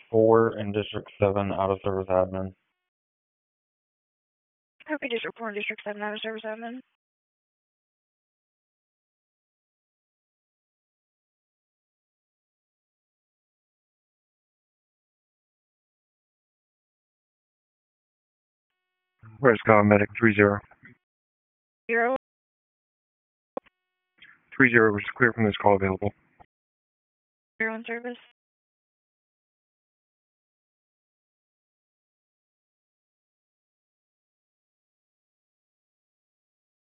4 in District 7, out of service admin. Okay, District 4 and District 7, out of service admin. Rescott Medic 30. 0. 30 was clear from this call available. 0 in service.